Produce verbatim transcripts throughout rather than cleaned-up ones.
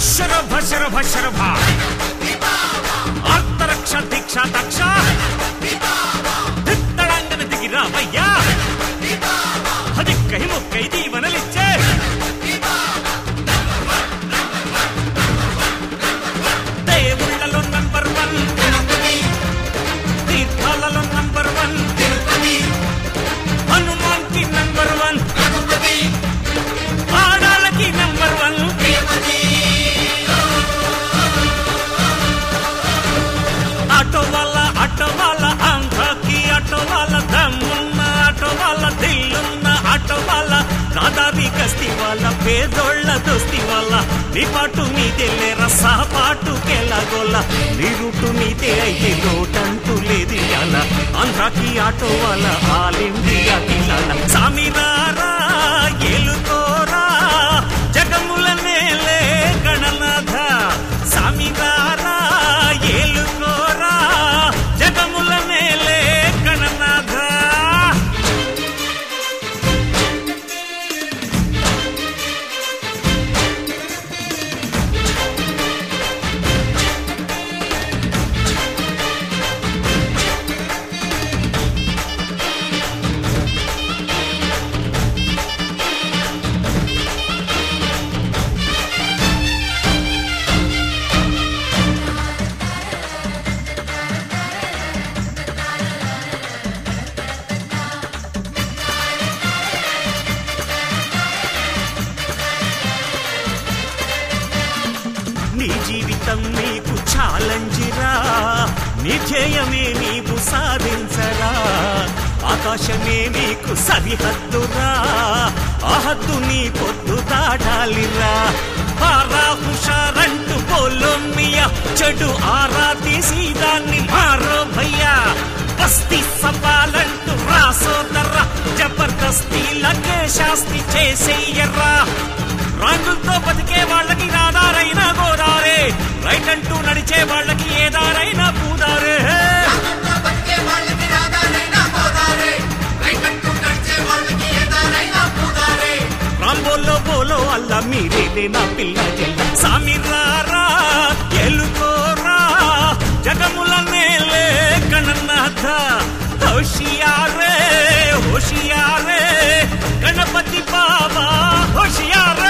శరభ శరభ శరభ ఆర్తరక్ష దీక్ష దక్ష దిత్తడంగన దిగిరావయ్యా దిక్కై మొక్కై దీవనలిచ్చే దేవుళ్ళలో నంబర్ వన్ తీర్థాలలో నంబర్ వన్ హనుమాన్ కి నంబర్ వన్ ఆడాలకి నంబర్ వన్ ఆటో వాళ్ళ ఆటో వాళ్ళ ఆంధ్రాకి ఆటో వాళ్ళ దమ్మున్న ఆటో వాళ్ళ దిల్లున్న ఆటో వాళ్ళ దాదావి కస్తి వాళ్ళ పేదోళ్ళ దోస్తి వాళ్ళ నీ పాటు నీదే లేరా సహపాటు కెలాగోళ్ళ నీ రూటు నీదే అయితే లోటంటూ లేదు అలా ఆంధ్రాకి ఆటో వాళ్ళ ఆల్ ఇండియాకి లాల సామినారా ఏలుకోరా జగముల నేలే గణనాథ సామినారా ఏలుకోరా జగముల నేలే గణనాథ నీ జీవితం నీకు ఛాలెంజిరా నీ ధ్యేయమే నీవు సాధించరా ఆకాశమే నీకు సరిహద్దురా ఆ హద్దు నీ పొద్దు దాటాలిరా పారా హుషారంటూ పోలోమియా చెడు ఆరా తీసి దాన్ని మారో భయ్యా బస్తీ సవాలంటూ రాసోదర్రా జబర్దస్తీలకే శాస్తి చేసేయర్రా రాంగులతో బతికే వాళ్ళకి రాదారైనా గోదారే రైట్ అంటూ నడిచే వాళ్ళకి ఏదారైనా పూదారే రాంబోలో బోలో అల్లా మీరేదే నా పిల్ల జల్ల సామిరారా ఎలుకోరా జగముల నేలే గణనాథ హోషియారే హోషియారే గణపతి బాబా హోషియారే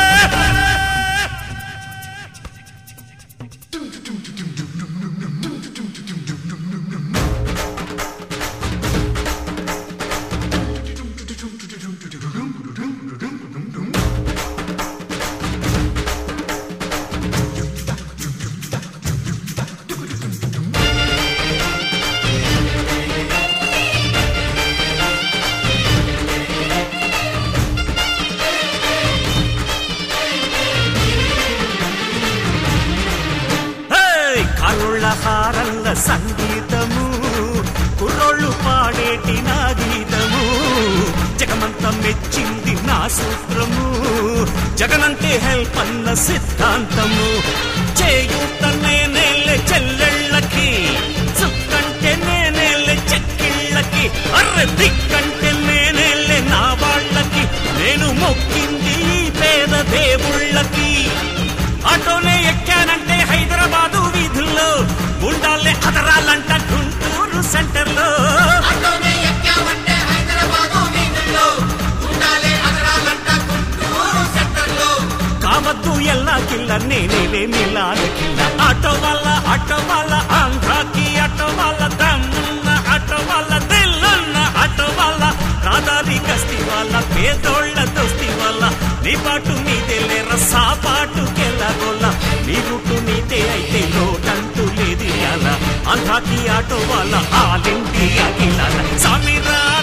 కరుళ్ళ హారల్ల సంగీతము కుర్రోళ్ళు పాడేటి నా గీతము జగమంతా మెచ్చింది నా సూత్రము జగనంటే హెల్ప్ అన్న సిద్ధాంతము చేయూత నేనేళ్ళే చెల్లెళ్ళకి సుక్కంటే నేనేళ్ళే చెక్కిళ్ళకి అర్రె దిక్కంటే నేనేళ్ళే నా వాళ్ళకి నేను మొక్కింది ఈ పేద దేవుళ్ళకి ఆటోనే ఎక్కానంటే హైదరాబాదు వీధుల్లో గుండాలే అదరాలంట గుంటూరు సెంటర్ లో కావద్దు ఎల్లా కిల్ల నేనేలే నిలాల కిల్ల ఆటో వాళ్ళ ఆటో వాళ్ళ ఆంధ్రాకి ఆటో వాళ్ళ దమ్మున్న ఆటో వాళ్ళ దిల్లున్న ఆటో వాళ్ళ రాదాది కస్తి వాళ్ళ పేదోళ్ళ దోస్తి వాళ్ళ నీ పాటు నీదే లేరా సాపాటు కెలాగోళ్ళ నీ రూటు నీదే అయితే లోటంటూ లేదు అలా ఆంధ్రాకి ఆటో వాళ్ళ ఆల్ ఇండియాకి లాల సామిరా